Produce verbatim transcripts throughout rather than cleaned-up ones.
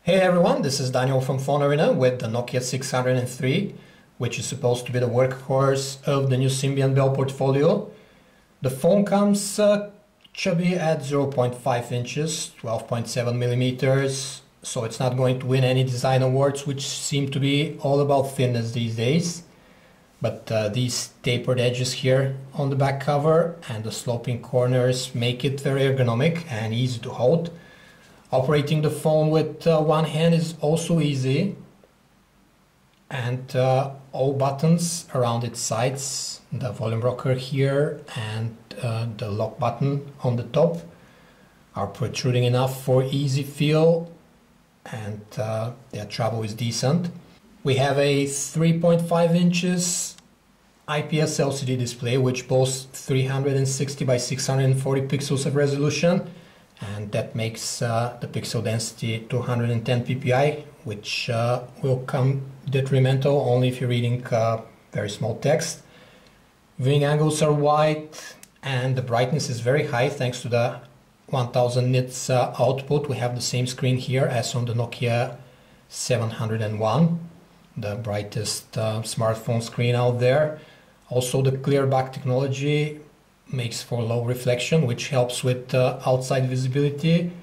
Hey everyone, this is Daniel from Phone Arena with the Nokia six hundred three, which is supposed to be the workhorse of the new Symbian Belle portfolio. The phone comes uh, chubby at zero point five inches, twelve point seven millimeters, so it's not going to win any design awards, which seem to be all about thinness these days. But uh, these tapered edges here on the back cover and the sloping corners make it very ergonomic and easy to hold. Operating the phone with uh, one hand is also easy, and uh, all buttons around its sides, the volume rocker here and uh, the lock button on the top, are protruding enough for easy feel, and uh, their travel is decent. We have a three point five inches I P S L C D display which boasts three hundred sixty by six hundred forty pixels of resolution, and that makes uh, the pixel density two hundred ten p p i, which uh, will come detrimental only if you're reading uh, very small text. Viewing angles are wide and the brightness is very high thanks to the one thousand nits uh, output. We have the same screen here as on the Nokia seven hundred one, the brightest uh, smartphone screen out there. Also, the ClearBack technology makes for low reflection, which helps with uh, outside visibility.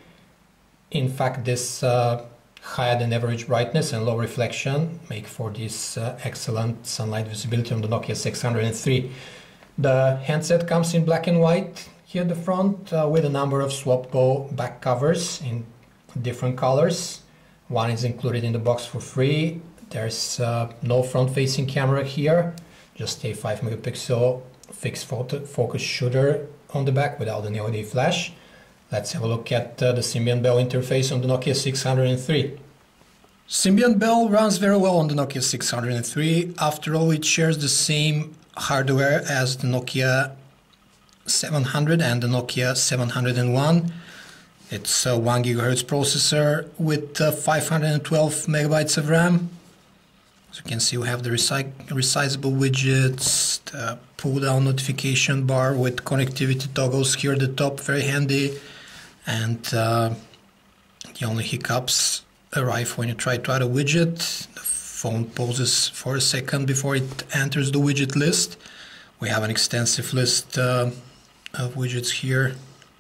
In fact, this uh, higher than average brightness and low reflection make for this uh, excellent sunlight visibility on the Nokia six hundred three. The handset comes in black and white here at the front uh, with a number of swappable back covers in different colors. One is included in the box for free. There's uh, no front-facing camera here, just a five megapixel fixed photo focus shooter on the back without an L E D flash. Let's have a look at uh, the Symbian Belle interface on the Nokia six hundred three. Symbian Belle runs very well on the Nokia six hundred three. After all, it shares the same hardware as the Nokia seven hundred and the Nokia seven hundred one. It's a one gigahertz processor with uh, five hundred twelve megabytes of RAM. As you can see, we have the resizable widgets, the pull-down notification bar with connectivity toggles here at the top, very handy. And uh, the only hiccups arrive when you try to add a widget. The phone pauses for a second before it enters the widget list. We have an extensive list uh, of widgets here,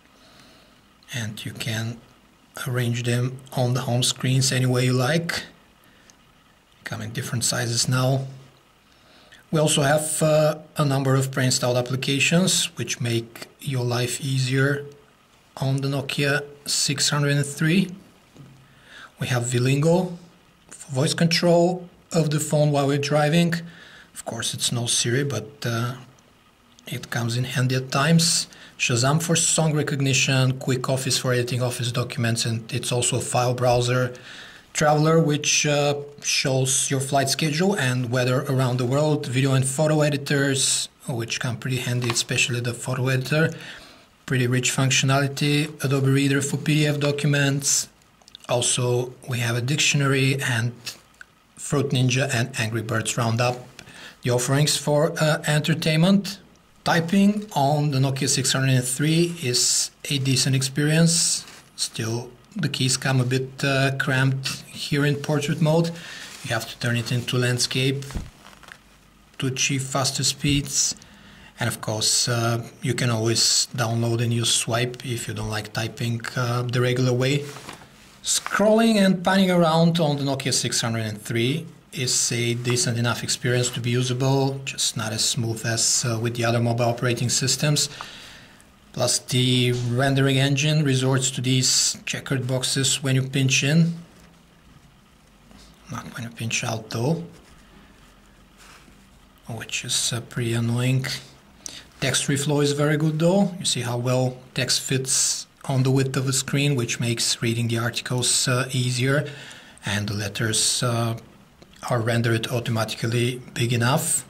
and you can arrange them on the home screens any way you like. Come in different sizes now. We also have uh, a number of pre-installed applications which make your life easier on the Nokia six hundred three. We have Vilingo for voice control of the phone while we're driving. Of course, it's no Siri, but uh, it comes in handy at times. Shazam for song recognition, Quick Office for editing office documents, and it's also a file browser. Traveler, which uh, shows your flight schedule and weather around the world. Video and photo editors, which come pretty handy, especially the photo editor. Pretty rich functionality. Adobe Reader for P D F documents. Also, we have a dictionary and Fruit Ninja and Angry Birds round up the offerings for uh, entertainment. Typing on the Nokia six hundred three is a decent experience. Still, the keys come a bit uh, cramped here in portrait mode. You have to turn it into landscape to achieve faster speeds. And of course, uh, you can always download and use Swipe if you don't like typing uh, the regular way. Scrolling and panning around on the Nokia six hundred three is a decent enough experience to be usable, just not as smooth as uh, with the other mobile operating systems. Plus, the rendering engine resorts to these checkered boxes when you pinch in. Not when you pinch out though, which is uh, pretty annoying. Text reflow is very good though. You see how well text fits on the width of the screen, which makes reading the articles uh, easier, and the letters uh, are rendered automatically big enough.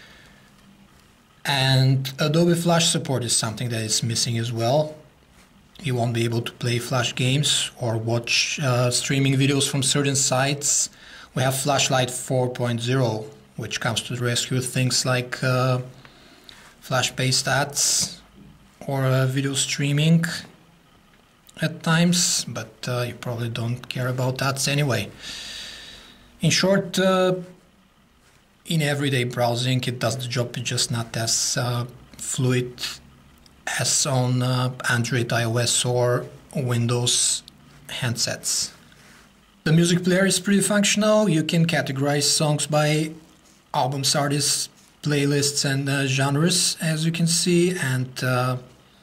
And Adobe Flash support is something that is missing as well. You won't be able to play Flash games or watch uh, streaming videos from certain sites. We have Flashlight four point oh, which comes to the rescue of things like uh, Flash-based ads or uh, video streaming. at times, but uh, you probably don't care about that anyway. In short, uh, in everyday browsing it does the job, it's just not as uh, fluid as on uh, Android, iOS or Windows handsets. The music player is pretty functional. You can categorize songs by albums, artists, playlists and uh, genres, as you can see, and uh,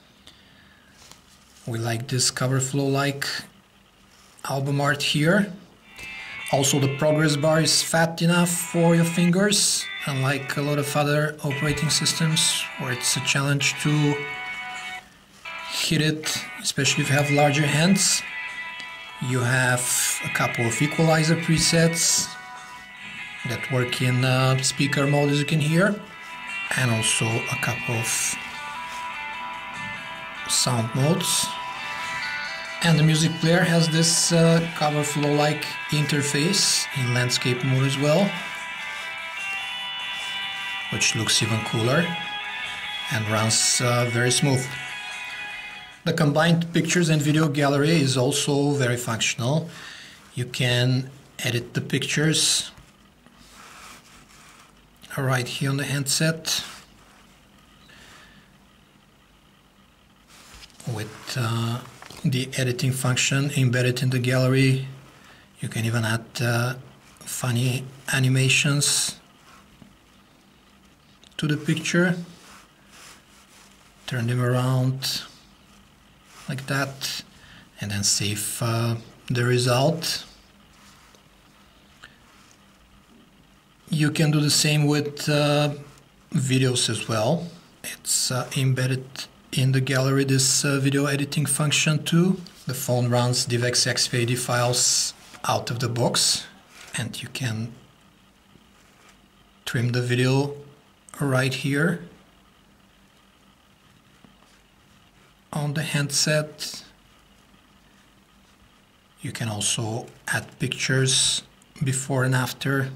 we like this cover flow like album art here. Also the progress bar is fat enough for your fingers, unlike a lot of other operating systems where it's a challenge to hit it, especially if you have larger hands. You have a couple of equalizer presets that work in uh, speaker mode, as you can hear, and also a couple of sound modes. And the music player has this uh, cover flow like interface in landscape mode as well, which looks even cooler and runs uh, very smooth. The combined pictures and video gallery is also very functional. You can edit the pictures right here on the handset with uh, the editing function embedded in the gallery. You can even add uh, funny animations to the picture, turn them around like that, and then save uh, the result. You can do the same with uh, videos as well. It's uh, embedded in the gallery, this uh, video editing function too. The phone runs DivX X V A D files out of the box, and you can trim the video right here on the handset. You can also add pictures before and after.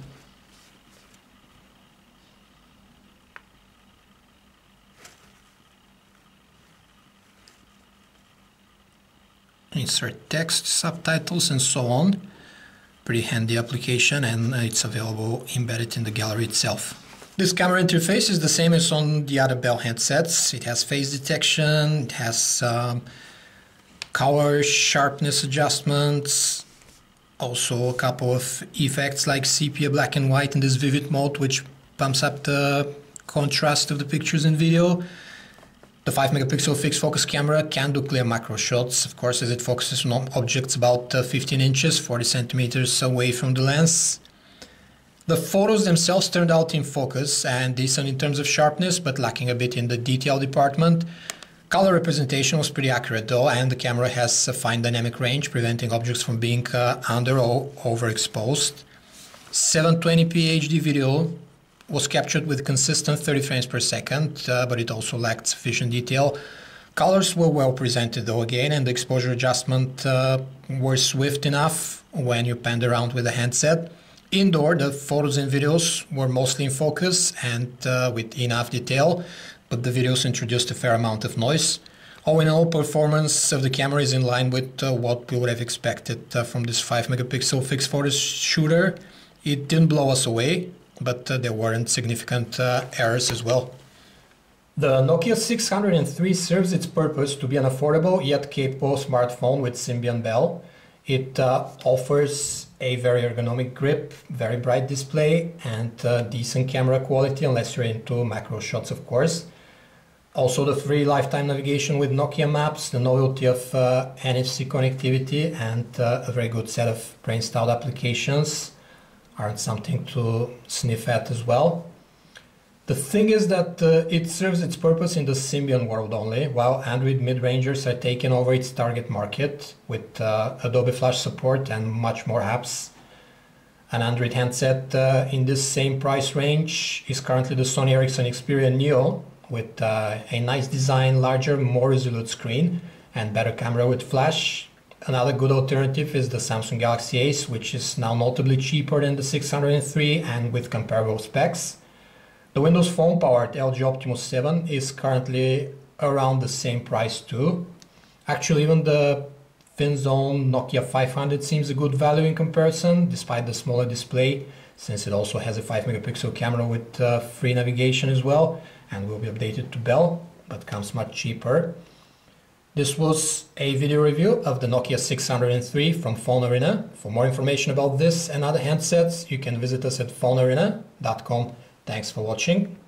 Insert text, subtitles and so on. Pretty handy application, and it's available embedded in the gallery itself. This camera interface is the same as on the other Bell headsets. It has face detection, it has um, color sharpness adjustments, also a couple of effects like sepia, black and white in this vivid mode, which bumps up the contrast of the pictures and video. The five megapixel fixed focus camera can do clear macro shots, of course, as it focuses on objects about uh, fifteen inches, forty centimeters away from the lens. The photos themselves turned out in focus and decent in terms of sharpness, but lacking a bit in the detail department. Color representation was pretty accurate though, and the camera has a fine dynamic range, preventing objects from being uh, under or overexposed. seven twenty p H D video was captured with consistent thirty frames per second, uh, but it also lacked sufficient detail. Colors were well presented though again, and the exposure adjustment uh, were swift enough when you panned around with the handset. Indoor, the photos and videos were mostly in focus and uh, with enough detail, but the videos introduced a fair amount of noise. All in all, performance of the camera is in line with uh, what we would have expected uh, from this five megapixel fixed photos shooter. It didn't blow us away, but uh, there weren't significant uh, errors as well. The Nokia six hundred three serves its purpose to be an affordable yet capable smartphone with Symbian Bell. It uh, offers a very ergonomic grip, very bright display, and uh, decent camera quality, unless you're into macro shots, of course. Also the free lifetime navigation with Nokia Maps, the novelty of uh, N F C connectivity, and uh, a very good set of pre-installed applications aren't something to sniff at as well. The thing is that uh, it serves its purpose in the Symbian world only, while Android mid-rangers are taking over its target market with uh, Adobe Flash support and much more apps. An Android handset uh, in this same price range is currently the Sony Ericsson Xperia Neo, with uh, a nice design, larger, more resolute screen and better camera with flash. Another good alternative is the Samsung Galaxy Ace, which is now notably cheaper than the six hundred three and with comparable specs. The Windows Phone powered L G Optimus seven is currently around the same price too. Actually, even the thin zone Nokia five hundred seems a good value in comparison, despite the smaller display, since it also has a five megapixel camera with uh, free navigation as well, and will be updated to Bell, but comes much cheaper. This was a video review of the Nokia six hundred three from Phone Arena. For more information about this and other handsets, you can visit us at phone arena dot com. Thanks for watching.